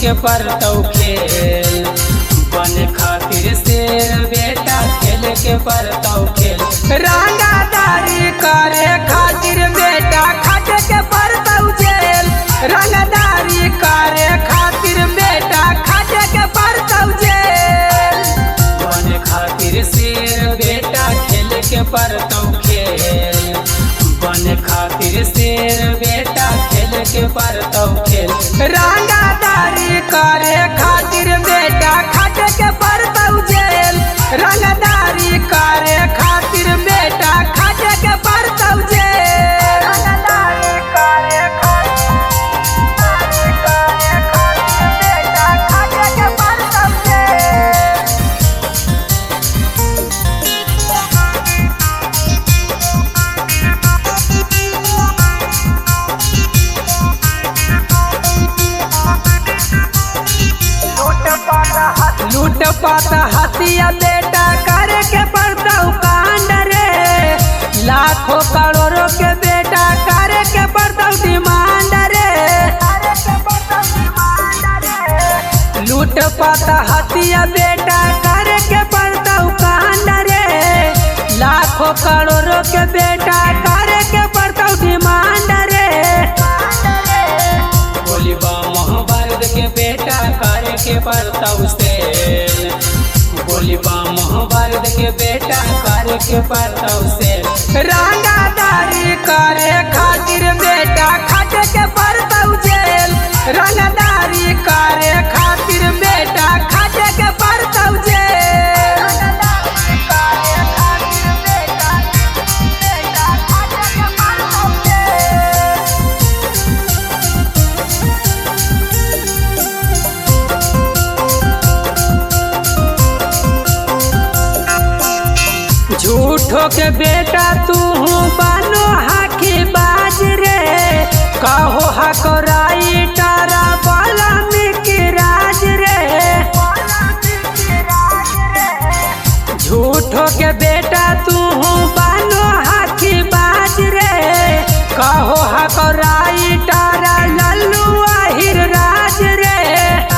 के परतौ खेल बने खातिर शेर बेटा खेल के परतौ खेल रंगदारी करे खातिर बेटा खाट के परतौ जेल रंगदारी करे खातिर बेटा खाट के परतौ जेल बने खातिर शेर बेटा खेल के परतौ खेल बने खातिर शेर बेटा खेल के परतौ खेल रंगदारी करे खातिर बेटा खाट के परतौ जेल रंगदारी करे खातिर बेटा खाट के परतौ जेल रंगदारी करे खातिर बेटा खाट के परतौ जेल लूट पाता हथिया बेटा करे के परतौ कांड रे लाखों करोड़ों के बेटा करे के परतौ डिमांड रे लूट पाता हथिया बेटा करे के परतौ कांड रे लाखों करोड़ों के बेटा करे के परतौ डिमांड रे बोलिबा महाभारत के बेटा करे के परतौ सेल बोलिबा महाभारत के बेटा करे के परतौ सेल रंगदारी करे खातिर बेटा खाट के परतौ जेल रंगदारी करे खातिर बेटा खाट के परतौ जेल रंगदारी करे खातिर बेटा खाट के परतौ जेल झूठो के बेटा तू बानो हाकी बाज रे कहो हकराई तारा बाला मिकी राज रे झूठो के बेटा तू बानो हाकी बाज रे कहो हकराई तारा लल्लू आहिर राज रे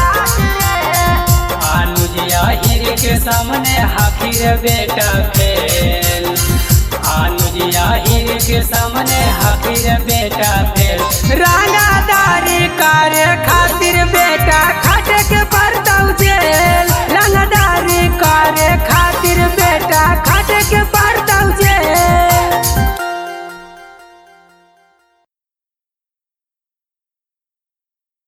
अनुज आहिर के सामने हाकिर बेटा फेल अनुज आहिर के सामने हाकिर बेटा फेल रंगदारी करे खातिर बेटा